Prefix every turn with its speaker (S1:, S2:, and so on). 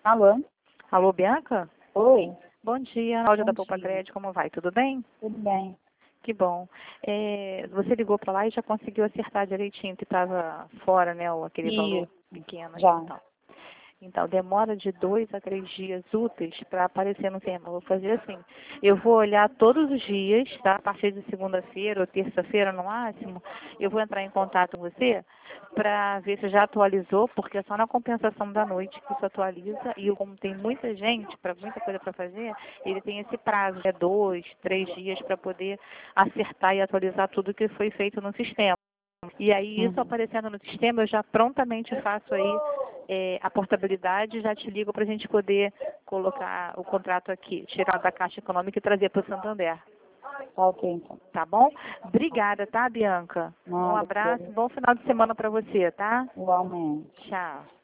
S1: Alô?
S2: Alô, Bianca?
S1: Oi,
S2: Bom dia, Cláudia da
S1: bom
S2: Poupa
S1: dia.
S2: Crédito, como vai? Tudo bem?
S1: Tudo bem?
S2: Que bom. Você ligou para lá e já conseguiu acertar direitinho que estava fora, né, aquele valor
S1: Isso,
S2: pequeno ali
S1: já.
S2: e tal. Então, demora de 2 a 3 dias úteis para aparecer no tema. Eu vou fazer assim, eu vou olhar todos os dias, tá? A partir de segunda-feira ou terça-feira no máximo, eu vou entrar em contato com você para ver se já atualizou, porque é só na compensação da noite que isso atualiza e como tem muita gente, muita coisa para fazer, ele tem esse prazo, 2, 3 dias para poder acertar e atualizar tudo que foi feito no sistema. E aí, isso
S1: Uhum.
S2: aparecendo no sistema, eu já prontamente faço aí a portabilidade, já te ligo para a gente poder colocar o contrato aqui, tirar da Caixa Econômica e trazer para o Santander.
S1: Tá ok, então.
S2: Tá bom? Obrigada, tá, Bianca? Um
S1: Nada,
S2: abraço, bom final de semana para você, tá?
S1: igualmente.
S2: Tchau.